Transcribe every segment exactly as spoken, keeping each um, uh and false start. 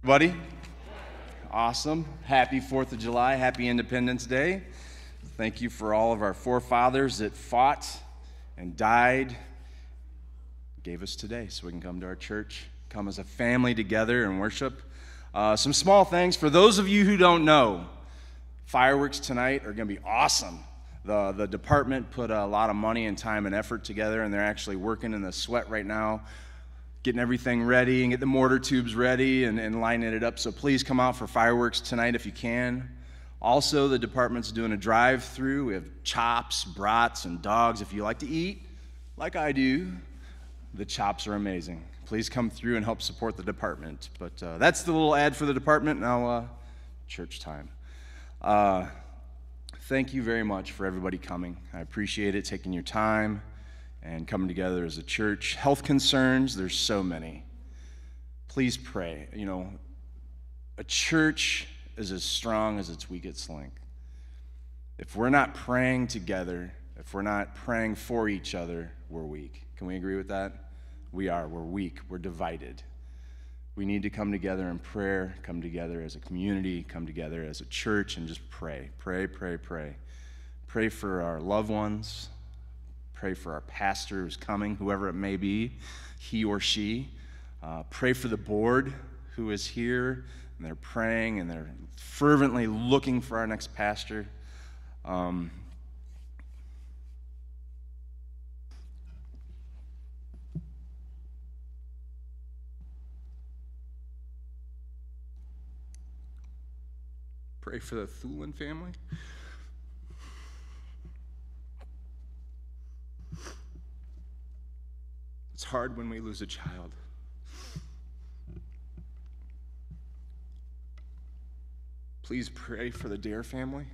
Buddy? Awesome. Happy fourth of July. Happy Independence Day. Thank you for all of our forefathers that fought and died, gave us today so we can come to our church, come as a family together and worship. Uh, some small things. For those of you who don't know, fireworks tonight are going to be awesome. The, the department put a lot of money and time and effort together, and they're actually working in the sweat right now, getting everything ready and get the mortar tubes ready and, and lining it up. So please come out for fireworks tonight if you can. Also, the department's doing a drive-through. We have chops, brats, and dogs. If you like to eat, like I do, the chops are amazing. Please come through and help support the department. But uh, that's the little ad for the department. Now, uh, church time. Uh, thank you very much for everybody coming. I appreciate it, taking your time and coming together as a church. Health concerns, there's so many. Please pray. You know, a church is as strong as its weakest link. If we're not praying together, if we're not praying for each other, we're weak. Can we agree with that? We are. We're weak. We're divided. We need to come together in prayer, come together as a community, come together as a church, and just pray. Pray, pray, pray. Pray for our loved ones. Pray for our pastor who's coming, whoever it may be, he or she. Uh, pray for the board who is here, and they're praying, and they're fervently looking for our next pastor. Um, pray for the Thulin family. It's hard when we lose a child. Please pray for the Dare family,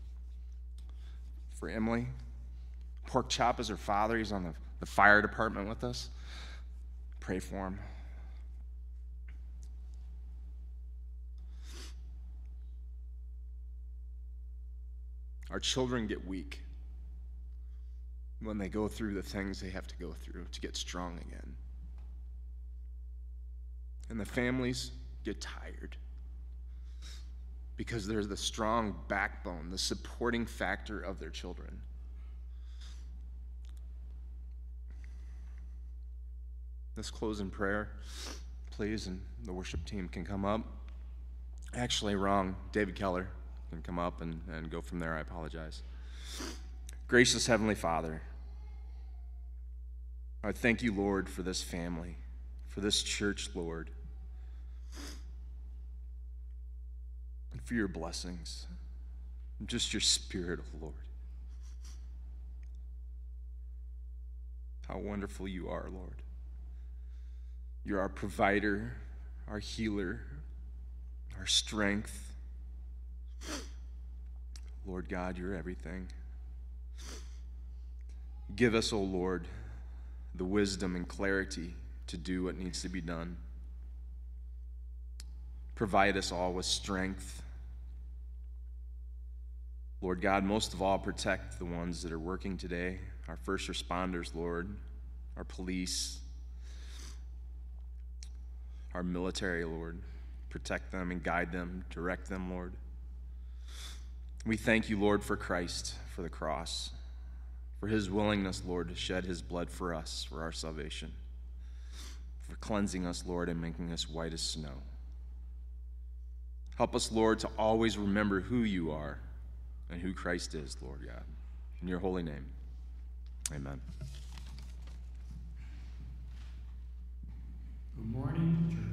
for Emily. Pork Chop is her father. He's on the, the fire department with us. Pray for him. Our children get weak when they go through the things they have to go through to get strong again. And the families get tired because they're the strong backbone, the supporting factor of their children. Let's close in prayer, please, and the worship team can come up. Actually, wrong. David Keller can come up and, and go from there. I apologize. Gracious Heavenly Father, I thank you, Lord, for this family, for this church, Lord, and for your blessings, and just your spirit, oh Lord. How wonderful you are, Lord. You're our provider, our healer, our strength. Lord God, you're everything. Give us, O Lord, the wisdom and clarity to do what needs to be done. Provide us all with strength. Lord God, most of all, protect the ones that are working today, our first responders, Lord, our police, our military, Lord. Protect them and guide them, direct them, Lord. We thank you, Lord, for Christ, for the cross, for his willingness, Lord, to shed his blood for us, for our salvation, for cleansing us, Lord, and making us white as snow. Help us, Lord, to always remember who you are and who Christ is, Lord God. In your holy name, amen. Good morning, church.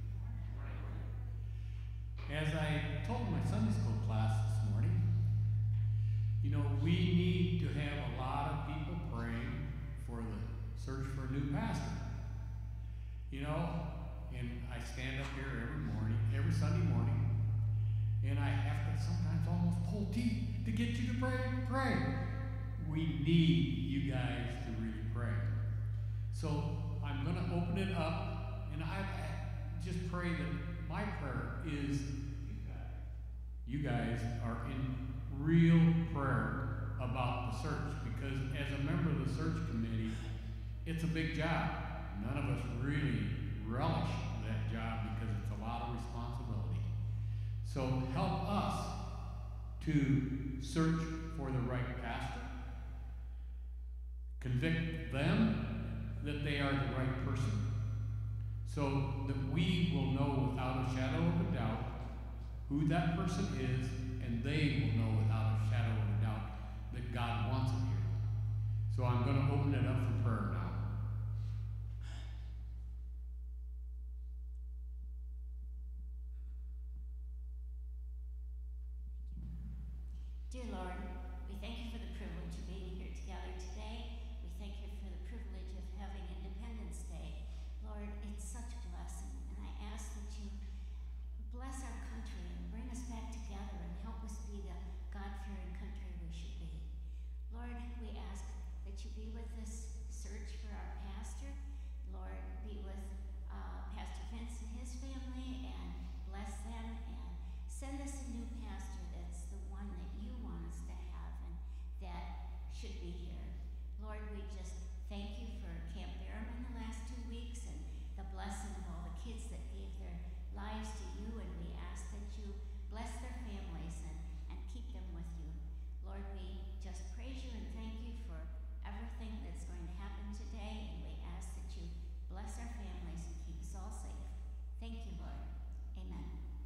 As I told my Sunday school class this morning, you know, we need to have a lot of people praying for the search for a new pastor. You know, and I stand up here every morning, every Sunday morning, and I have to sometimes almost pull teeth to get you to pray, pray. We need you guys to really pray. So I'm going to open it up, and I, I just pray that my prayer is you guys are in real prayer about the search, because as a member of the search committee, it's a big job. None of us really relish that job because it's a lot of responsibility. So help us to search for the right pastor, convict them that they are the right person, so that we will know without a shadow of a doubt who that person is, and they will know without a shadow of a doubt that God wants it here. So I'm going to open it up for prayer now. Dear Lord, we thank you for the privilege of being here together today. We thank you for the privilege of having Independence Day. Lord, it's such a blessing, and I ask that you bless our country and bring us back together and help us be the God-fearing country we should be. Lord, we ask that you be with this search for our pastor. Lord, be with uh, Pastor Vince and his family, and bless them, and send us a new pastor that's the one that you want us to have and that should be here. Lord, we just thank you for Camp Behrman the last two weeks and the blessing of all the kids that gave their lives to you, and we ask that you bless their families and, and keep them with you. Lord, we just praise you and thank you for everything that's going to happen today, and we ask that you bless our families and keep us all safe. Thank you, Lord. Amen.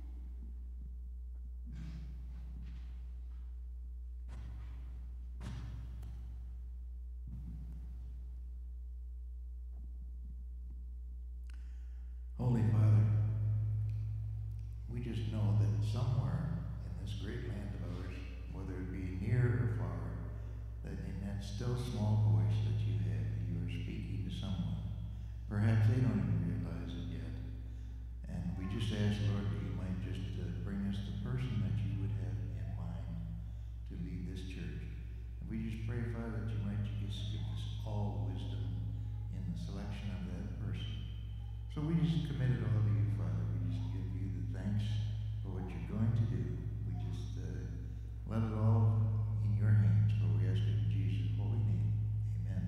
Holy Father, we just know that somewhere in this great land of ours, whether it be near or far, that in that still small voice that you have, you are speaking to someone. Perhaps they don't even realize it yet. And we just ask, Lord, that you might just uh, bring us the person that you would have in mind to lead this church. And we just pray, Father, that you might just give us all wisdom in the selection of that person. So we just commit it all to you, Father. We just give you the thanks for what you're going to do. We just uh, let it all in your hands, for we ask it in Jesus' holy name. Amen.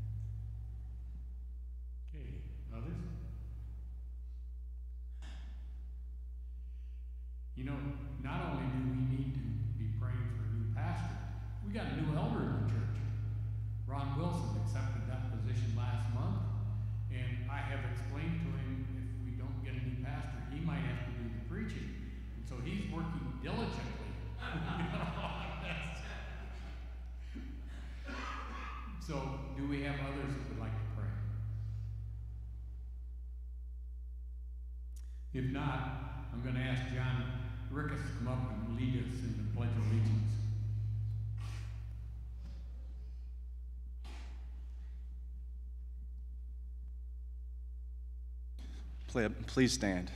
Okay, others? You know, not only do we need to be praying for a new pastor, we got a new elder in the church. Ron Wilson accepted that position last month, and I have explained to him if we don't get a new pastor, he might have to do the preaching. And so he's working diligently. So, do we have others that would like to pray? If not, I'm going to ask John Rickus to come up and lead us in the Pledge of Allegiance. Please stand.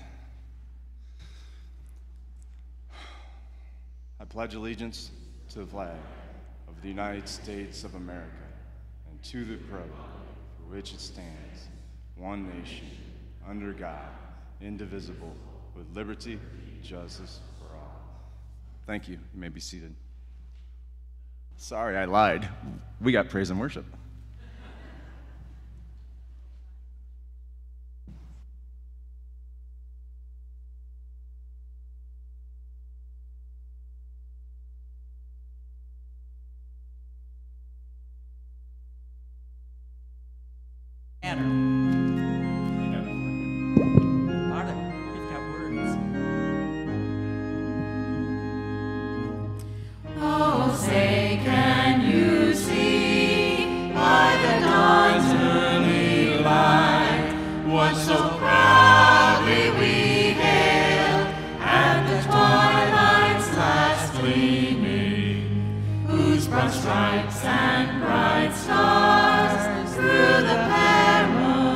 I pledge allegiance to the flag of the United States of America and to the republic for which it stands, one nation, under God, indivisible, with liberty and justice for all. Thank you. You may be seated. Sorry, I lied. We got praise and worship. Stripes and bright stars through the perilous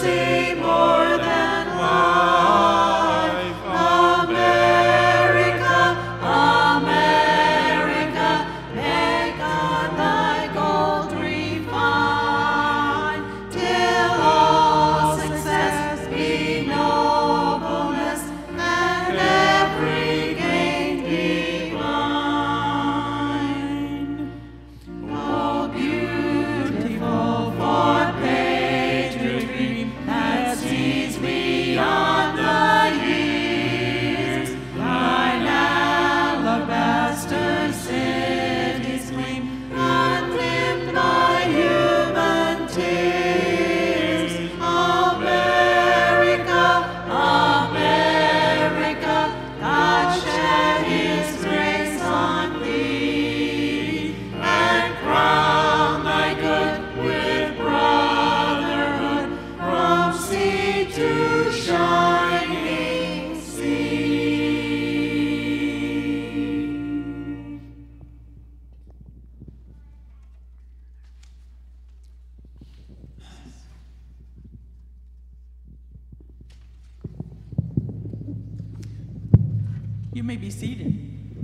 mercy more than life. America, America, may God thy gold refine, till all success be nobleness, and every gain divine. Oh, beautiful for patriotry that sees beyond the years, thine alabaster cities gleam, undimmed by human tears. America, America, God shed his grace on thee, and crown thy good with brotherhood from sea to shining sea. You may be seated.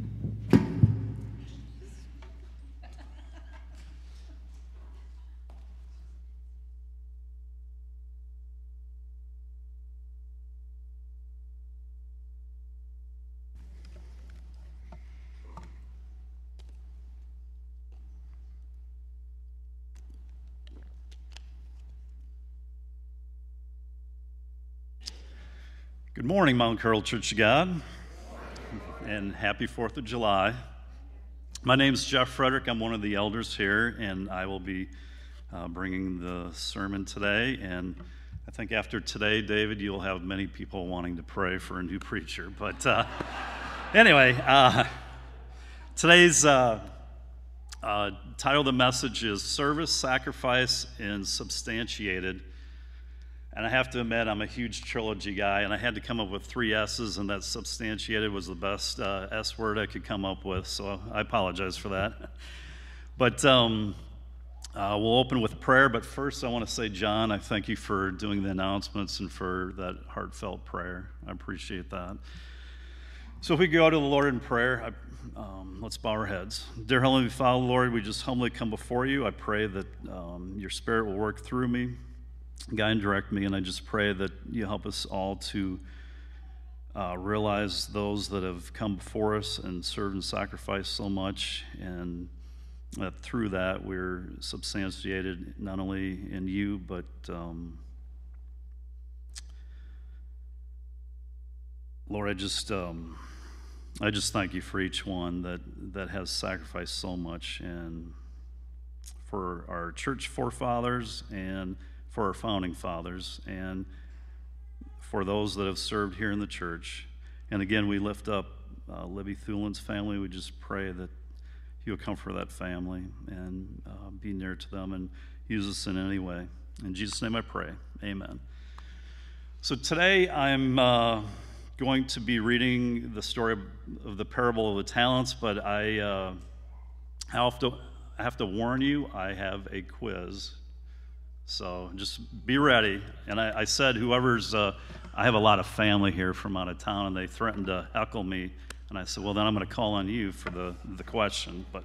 Good morning, Mount Carroll Church of God, and happy fourth of July. My name is Jeff Frederick. I'm one of the elders here, and I will be uh, bringing the sermon today. And I think after today, David, you'll have many people wanting to pray for a new preacher. But uh, anyway, uh, today's uh, uh, title of the message is Service, Sacrifice, and Substantiated. And I have to admit, I'm a huge trilogy guy, and I had to come up with three S's, and that substantiated was the best uh, S word I could come up with, so I apologize for that. But um, uh, we'll open with prayer, but first I want to say, John, I thank you for doing the announcements and for that heartfelt prayer. I appreciate that. So if we go to the Lord in prayer, I, um, let's bow our heads. Dear Heavenly Father, Lord, we just humbly come before you. I pray that um, your Spirit will work through me, guide and direct me, and I just pray that you help us all to uh, realize those that have come before us and served and sacrificed so much, and that through that we're substantiated not only in you, but um, Lord, I just um, I just thank you for each one that, that has sacrificed so much, and for our church forefathers, and for our founding fathers, and for those that have served here in the church. And again, we lift up uh, Libby Thulin's family. We just pray that you'll comfort that family and uh, be near to them and use us in any way. In Jesus' name I pray, amen. So today I'm uh, going to be reading the story of the parable of the talents, but I, uh, I, have to, I have to warn you, I have a quiz. So just be ready. And I, I said, whoever's, uh, I have a lot of family here from out of town, and they threatened to heckle me. And I said, well, then I'm going to call on you for the, the question. But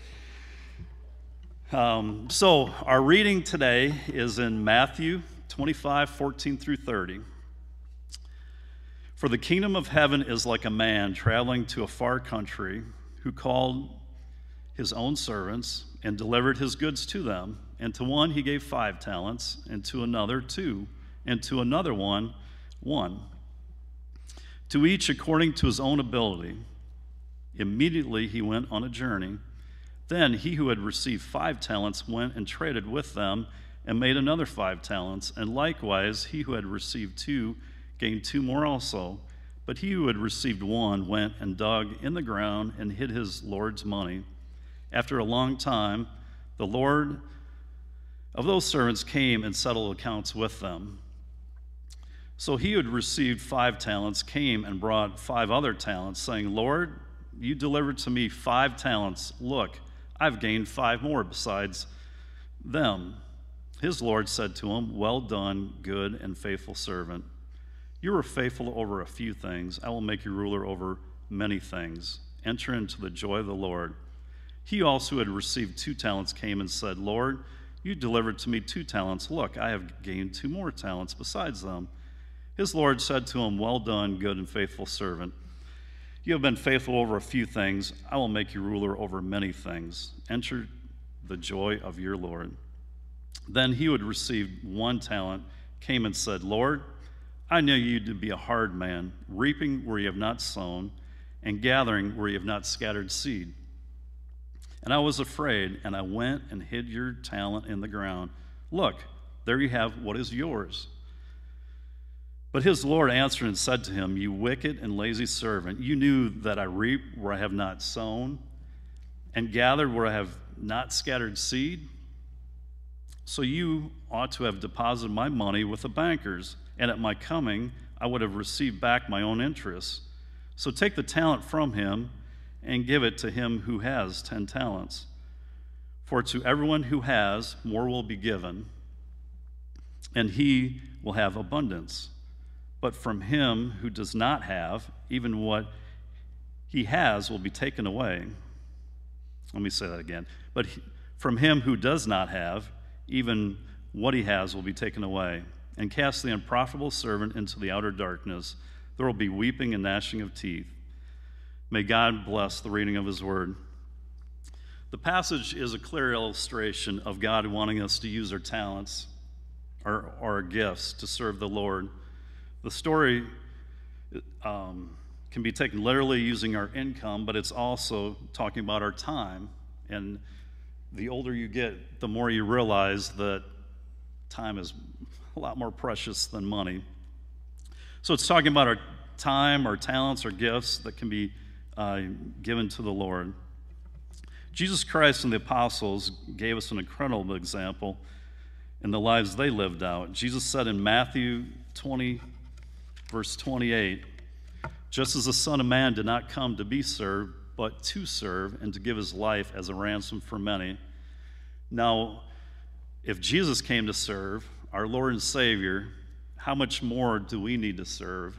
um, so our reading today is in Matthew twenty-five, fourteen through thirty. For the kingdom of heaven is like a man traveling to a far country, who called his own servants and delivered his goods to them. And to one he gave five talents, and to another two, and to another one one. To each according to his own ability. Immediately he went on a journey. Then he who had received five talents went and traded with them, and made another five talents. And likewise he who had received two gained two more also. But he who had received one went and dug in the ground and hid his Lord's money. After a long time, the Lord of those servants came and settled accounts with them. So he who had received five talents came and brought five other talents, saying, Lord, you delivered to me five talents. Look, I've gained five more besides them. His Lord said to him, "Well done, good and faithful servant. You were faithful over a few things. I will make you ruler over many things. Enter into the joy of the Lord." He also, who had received two talents, came and said, "Lord, you delivered to me two talents. Look, I have gained two more talents besides them." His Lord said to him, "Well done, good and faithful servant. You have been faithful over a few things. I will make you ruler over many things. Enter the joy of your Lord." Then he who had received one talent came and said, "Lord, I know you to be a hard man, reaping where you have not sown, and gathering where you have not scattered seed. And I was afraid, and I went and hid your talent in the ground. Look, there you have what is yours." But his Lord answered and said to him, "You wicked and lazy servant, you knew that I reap where I have not sown, and gathered where I have not scattered seed. So you ought to have deposited my money with the bankers, and at my coming I would have received back my own interest. So take the talent from him and give it to him who has ten talents. For to everyone who has, more will be given, and he will have abundance. But from him who does not have, even what he has will be taken away." Let me say that again. "But he, from him who does not have, even what he has will be taken away. And cast the unprofitable servant into the outer darkness. There will be weeping and gnashing of teeth." May God bless the reading of his word. The passage is a clear illustration of God wanting us to use our talents or our gifts to serve the Lord. The story um, can be taken literally using our income, but it's also talking about our time. And the older you get, the more you realize that time is a lot more precious than money. So it's talking about our time, our talents, our gifts that can be uh, given to the Lord. Jesus Christ and the apostles gave us an incredible example in the lives they lived out. Jesus said in Matthew twenty, verse twenty-eight, "Just as the Son of Man did not come to be served, but to serve and to give his life as a ransom for many." Now, if Jesus came to serve, our Lord and Savior, how much more do we need to serve?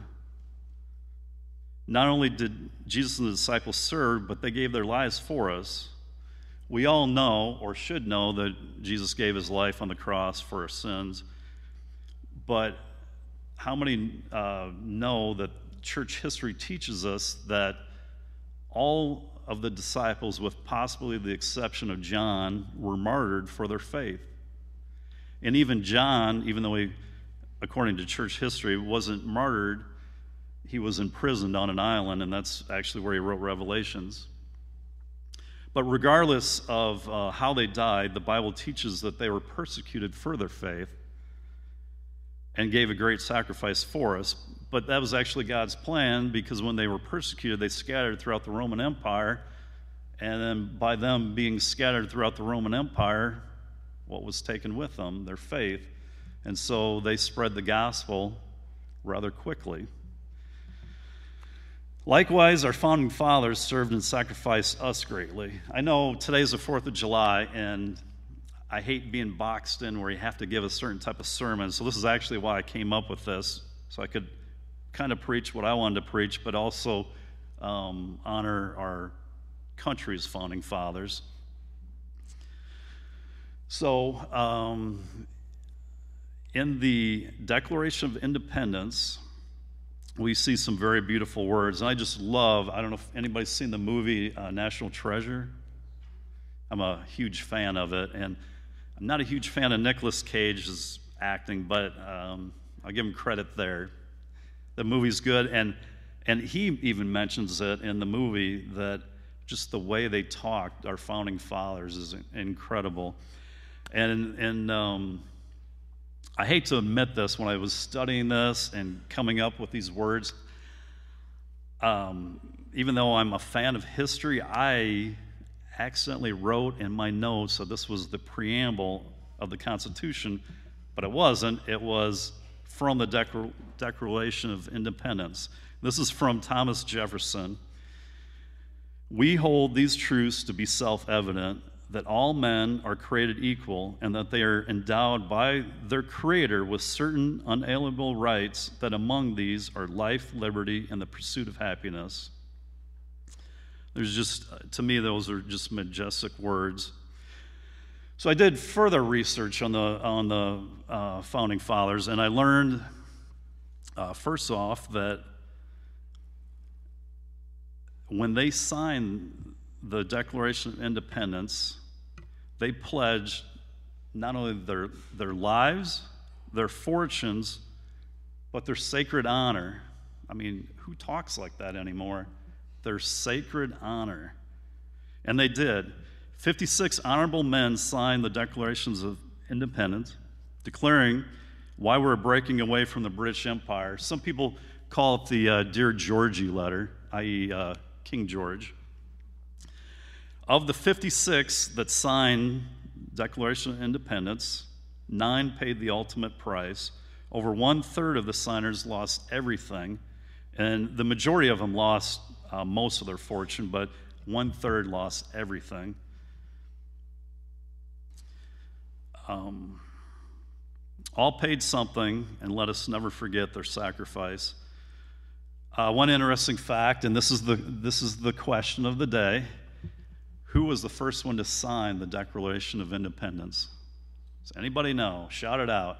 Not only did Jesus and the disciples serve, but they gave their lives for us. We all know, or should know, that Jesus gave his life on the cross for our sins. But how many uh, know that church history teaches us that all of the disciples, with possibly the exception of John, were martyred for their faith? And even John, even though he, according to church history, wasn't martyred, he was imprisoned on an island, and that's actually where he wrote Revelations. But regardless of uh, how they died, the Bible teaches that they were persecuted for their faith and gave a great sacrifice for us. But that was actually God's plan, because when they were persecuted, they scattered throughout the Roman Empire. And then by them being scattered throughout the Roman Empire, what was taken with them? Their faith. And so they spread the gospel rather quickly. Likewise, our founding fathers served and sacrificed us greatly. I know today's the fourth of July, and I hate being boxed in where you have to give a certain type of sermon. So this is actually why I came up with this, so I could kind of preach what I wanted to preach, but also um, honor our country's founding fathers. So um, in the Declaration of Independence, we see some very beautiful words. And I just love, I don't know if anybody's seen the movie uh, National Treasure. I'm a huge fan of it. And I'm not a huge fan of Nicolas Cage's acting, but um, I'll give him credit there. The movie's good. And, and he even mentions it in the movie that just the way they talked, our founding fathers, is incredible. And, and um, I hate to admit this, when I was studying this and coming up with these words, um, even though I'm a fan of history, I accidentally wrote in my notes that this was the preamble of the Constitution, but it wasn't. It was from the Declar- Declaration of Independence. This is from Thomas Jefferson. "We hold these truths to be self-evident, that all men are created equal and that they are endowed by their Creator with certain unalienable rights, that among these are life, liberty, and the pursuit of happiness. There's just, to me, those are just majestic words. So I did further research on the, on the uh, Founding Fathers, and I learned, uh, first off, that when they signed the Declaration of Independence, they pledged not only their, their lives, their fortunes, but their sacred honor. I mean, who talks like that anymore? Their sacred honor. And they did. fifty-six honorable men signed the Declarations of Independence, declaring why we're breaking away from the British Empire. Some people call it the uh, Dear Georgie letter, that is, uh, King George. Of the fifty-six that signed Declaration of Independence, nine paid the ultimate price. Over one-third of the signers lost everything, and the majority of them lost uh, most of their fortune, but one-third lost everything. Um, all paid something, and let us never forget their sacrifice. Uh, one interesting fact, and this is the this is the question of the day: who was the first one to sign the Declaration of Independence? Does anybody know? Shout it out.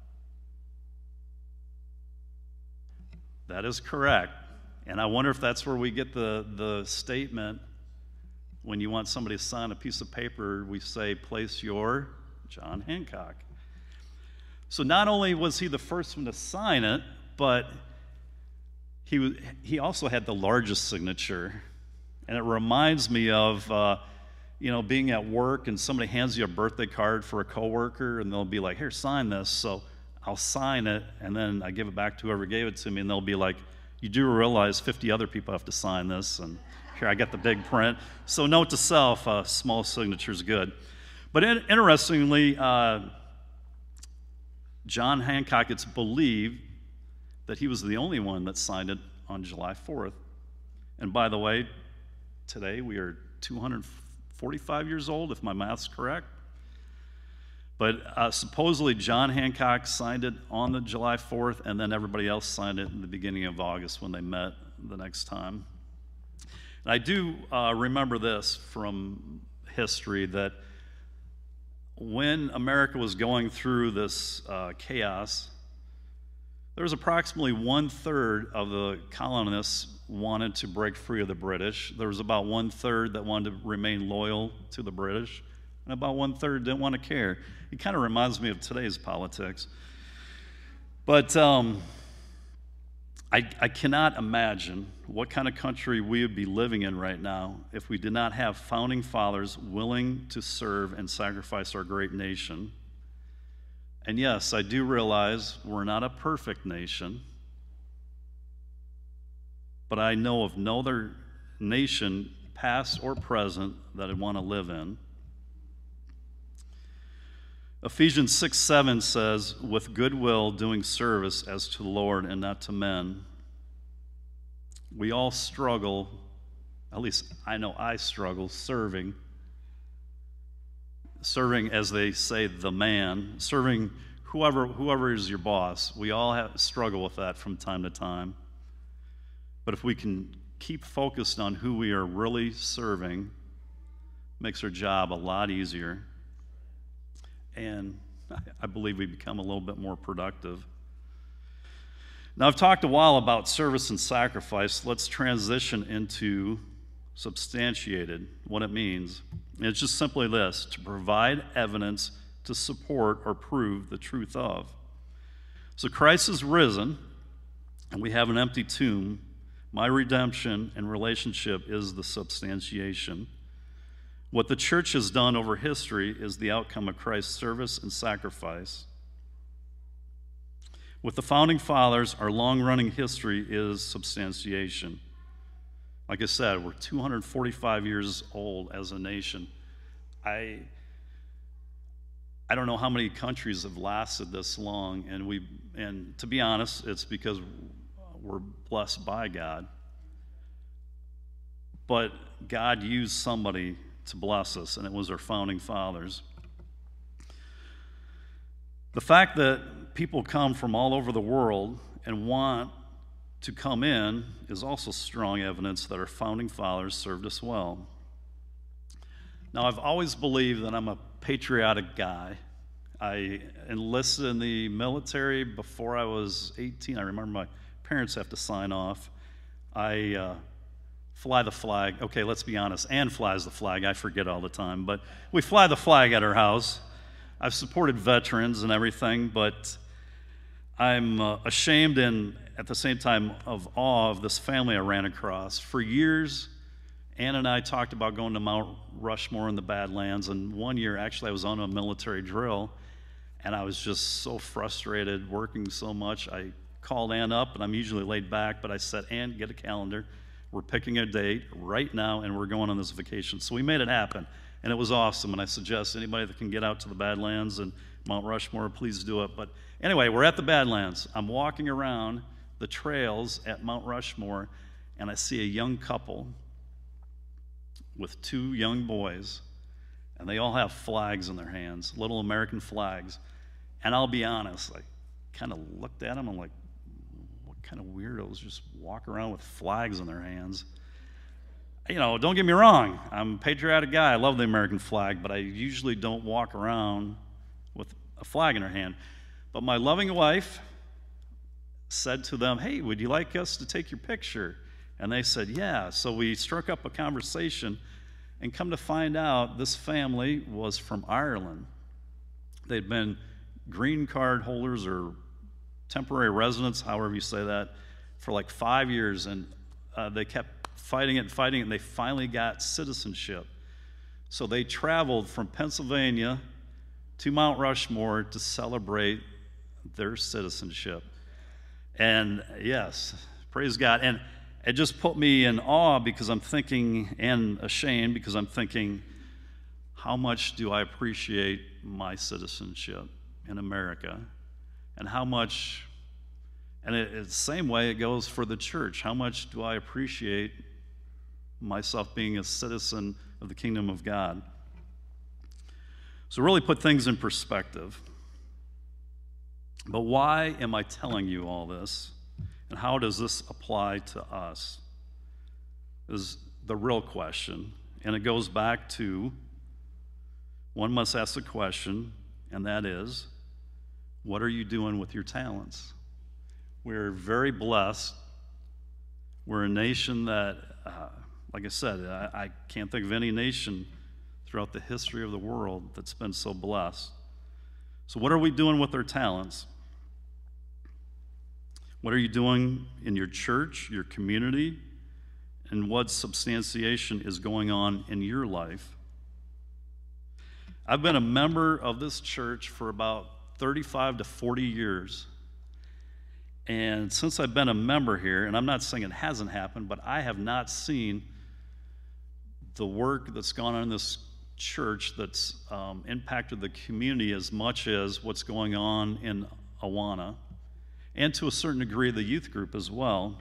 That is correct. And I wonder if that's where we get the, the statement, when you want somebody to sign a piece of paper, we say, place your John Hancock. So not only was he the first one to sign it, but he, was, he also had the largest signature. And it reminds me of, uh, you know, being at work and somebody hands you a birthday card for a coworker, and they'll be like, here, sign this. So I'll sign it, and then I give it back to whoever gave it to me, and they'll be like, you do realize fifty other people have to sign this, and here, I got the big print. So note to self, uh, small signature is good. But in, interestingly, uh, John Hancock, it's believed that he was the only one that signed it on July fourth. And by the way, today we are two hundred forty-five years old, if my math's correct. But uh, supposedly John Hancock signed it on the July fourth, and then everybody else signed it in the beginning of August when they met the next time. And I do uh, remember this from history, that when America was going through this uh, chaos, there was approximately one-third of the colonists wanted to break free of the British. There was about one-third that wanted to remain loyal to the British, and about one-third didn't want to care. It kind of reminds me of today's politics. But um, I, I cannot imagine what kind of country we would be living in right now if we did not have founding fathers willing to serve and sacrifice our great nation. And yes, I do realize we're not a perfect nation, but I know of no other nation, past or present, that I want to live in. Ephesians six seven says, with goodwill doing service as to the Lord and not to men. We all struggle, at least I know I struggle, serving. Serving, as they say, the man. Serving whoever, whoever is your boss. We all have, struggle with that from time to time. But if we can keep focused on who we are really serving, it makes our job a lot easier. And I believe we become a little bit more productive. Now, I've talked a while about service and sacrifice. Let's transition into substantiated, what it means. And it's just simply this: to provide evidence to support or prove the truth of. So Christ is risen, and we have an empty tomb. My redemption and relationship is the substantiation. What the church has done over history is the outcome of Christ's service and sacrifice. With the founding fathers, our long-running history is substantiation. Like I said, we're two hundred forty-five years old as a nation. I, I don't know how many countries have lasted this long, and we, and to be honest, it's because we're blessed by God. But God used somebody to bless us, and it was our founding fathers. The fact that people come from all over the world and want to come in is also strong evidence that our founding fathers served us well. Now, I've always believed that I'm a patriotic guy. I enlisted in the military before I was eighteen. I remember my parents have to sign off. I uh, fly the flag. Okay, let's be honest. Ann flies the flag. I forget all the time. But we fly the flag at our house. I've supported veterans and everything, but I'm uh, ashamed and at the same time of awe of this family I ran across. For years, Ann and I talked about going to Mount Rushmore in the Badlands, and one year, actually, I was on a military drill, and I was just so frustrated, working so much. I called Ann up, and I'm usually laid back, but I said, Ann, get a calendar. We're picking a date right now, and we're going on this vacation. So we made it happen, and it was awesome, and I suggest anybody that can get out to the Badlands and Mount Rushmore, please do it. But anyway, we're at the Badlands. I'm walking around the trails at Mount Rushmore, and I see a young couple with two young boys, and they all have flags in their hands, little American flags. And I'll be honest, I kind of looked at them, I'm like, what kind of weirdos just walk around with flags in their hands? You know, don't get me wrong, I'm a patriotic guy, I love the American flag, but I usually don't walk around with a flag in her hand. But my loving wife said to them, hey, would you like us to take your picture? And they said, yeah. So we struck up a conversation, and come to find out, this family was from Ireland. They'd been green card holders or temporary residents, however you say that, for like five years, and uh, they kept fighting it and fighting it, and they finally got citizenship. So they traveled from Pennsylvania to Mount Rushmore to celebrate their citizenship. And yes, praise God. And it just put me in awe because I'm thinking, and ashamed because I'm thinking, how much do I appreciate my citizenship in America? And how much, and it, it's the same way it goes for the church. How much do I appreciate myself being a citizen of the kingdom of God? So really put things in perspective. But why am I telling you all this? And how does this apply to us? Is the real question. And it goes back to, one must ask the question, and that is, what are you doing with your talents? We're very blessed. We're a nation that, uh, like I said, I, I can't think of any nation throughout the history of the world that's been so blessed. So what are we doing with our talents? What are you doing in your church, your community, and what substantiation is going on in your life? I've been a member of this church for about thirty-five to forty years. And since I've been a member here, and I'm not saying it hasn't happened, but I have not seen the work that's gone on in this church that's um, impacted the community as much as what's going on in Awana, and to a certain degree the youth group as well.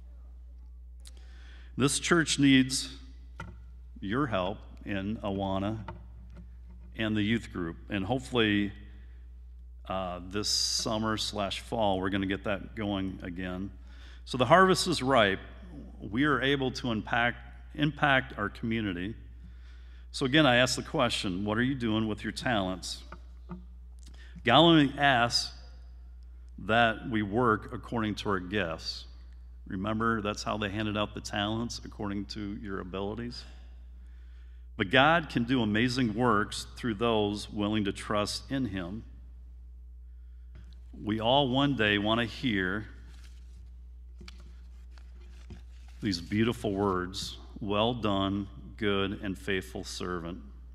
This church needs your help in Awana and the youth group, and hopefully uh, this summer slash fall we're going to get that going again. So the harvest is ripe. We are able to impact, impact our community. So again, I ask the question, what are you doing with your talents? God only asks that we work according to our gifts. Remember, that's how they handed out the talents, according to your abilities. But God can do amazing works through those willing to trust in Him. We all one day want to hear these beautiful words, well done, good and faithful servant.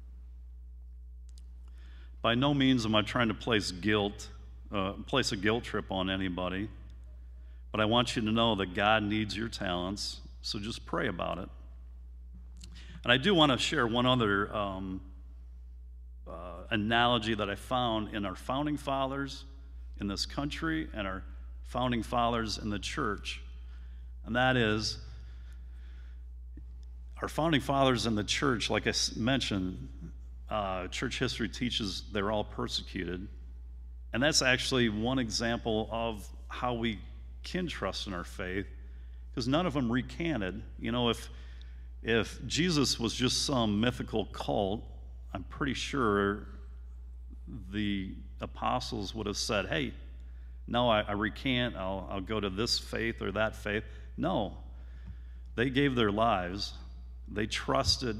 By no means am I trying to place guilt Uh, place a guilt trip on anybody, but I want you to know that God needs your talents, so just pray about it. And I do want to share one other um, uh, analogy that I found in our founding fathers in this country and our founding fathers in the church, and that is, our founding fathers in the church, like I mentioned, uh, church history teaches they were all persecuted. And that's actually one example of how we can trust in our faith, because none of them recanted. You know, if if Jesus was just some mythical cult, I'm pretty sure the apostles would have said, hey, no, I, I recant, I'll, I'll go to this faith or that faith. No, they gave their lives. They trusted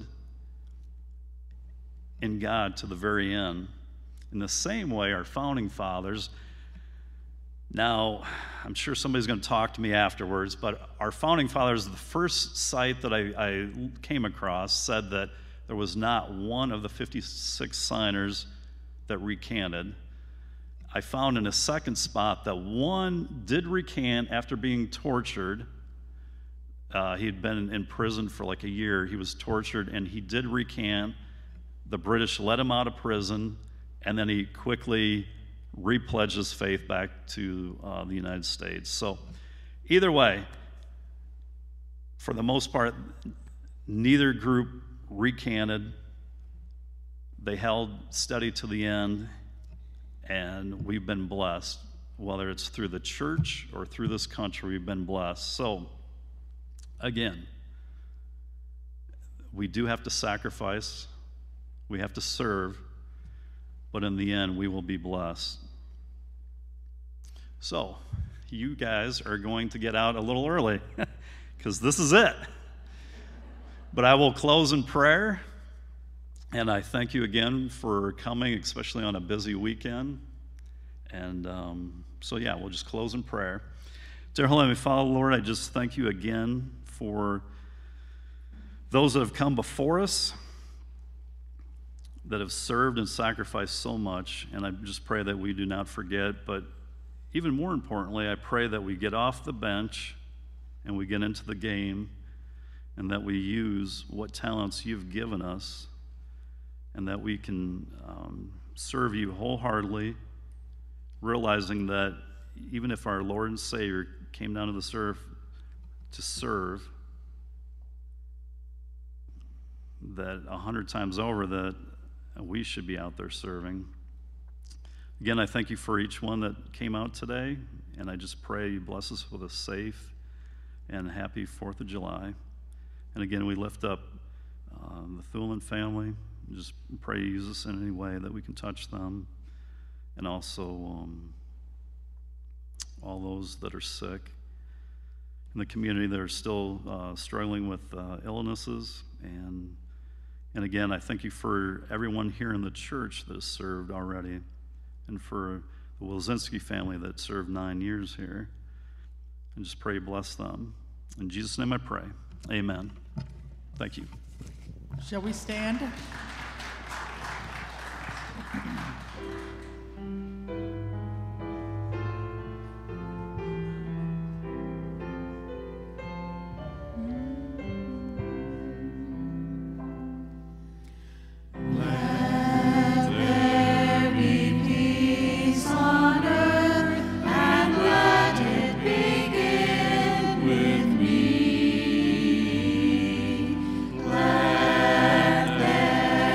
in God to the very end. In the same way, our founding fathers, now, I'm sure somebody's going to talk to me afterwards, but our founding fathers, the first site that I, I came across said that there was not one of the fifty-six signers that recanted. I found in a second spot that one did recant after being tortured. Uh, he had been in prison for like a year. He was tortured, and he did recant. The British let him out of prison, and then he quickly repledged his faith back to uh, the United States. So either way, for the most part, neither group recanted. They held steady to the end, and we've been blessed. Whether it's through the church or through this country, we've been blessed. So again, we do have to sacrifice, we have to serve, but in the end, we will be blessed. So, you guys are going to get out a little early, because this is it. But I will close in prayer, and I thank you again for coming, especially on a busy weekend. And um, so, yeah, we'll just close in prayer. Dear Heavenly Father, Lord, I just thank you again for those that have come before us, that have served and sacrificed so much, and I just pray that we do not forget. But even more importantly, I pray that we get off the bench and we get into the game, and that we use what talents you've given us, and that we can um, serve you wholeheartedly, realizing that even if our Lord and Savior came down to the earth to serve, that a hundred times over that we should be out there serving. Again, I thank you for each one that came out today, and I just pray you bless us with a safe and happy fourth of July. And again, we lift up uh, the Thulin family. Just pray you use us in any way that we can touch them, and also um, all those that are sick in the community that are still uh, struggling with uh, illnesses. And And again, I thank you for everyone here in the church that has served already, and for the Wilczynski family that served nine years here. And just pray you bless them. In Jesus' name I pray. Amen. Thank you. Shall we stand? Let there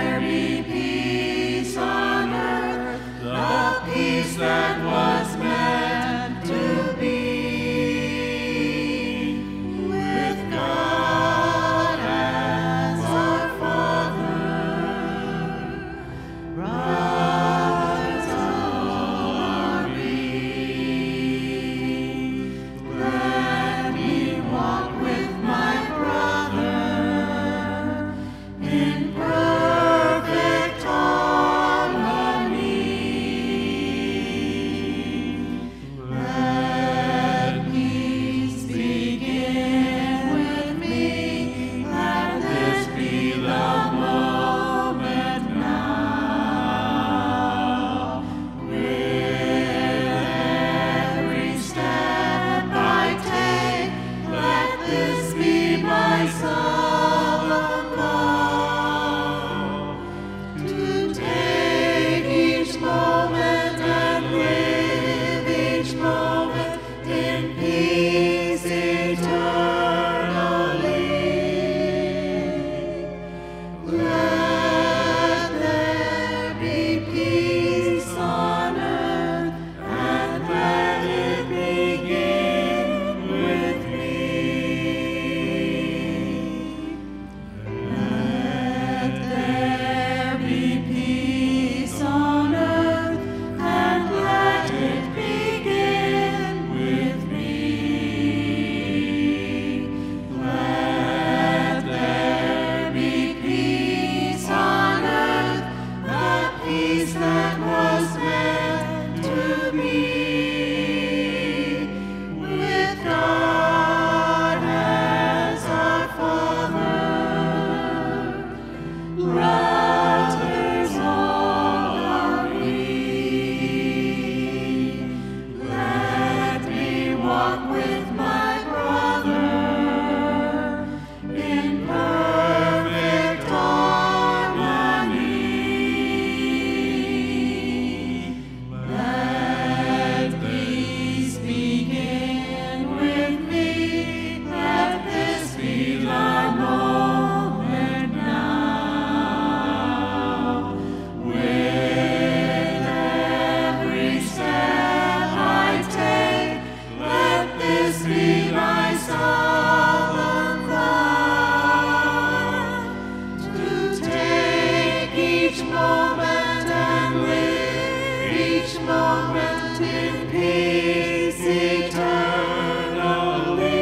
each moment in peace eternally.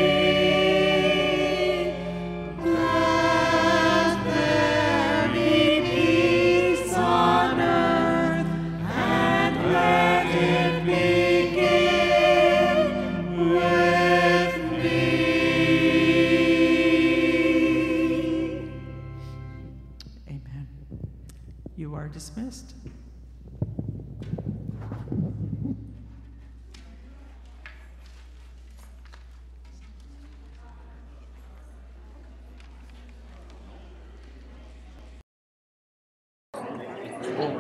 Let there be peace on earth, and let it begin with me. Amen. You are dismissed.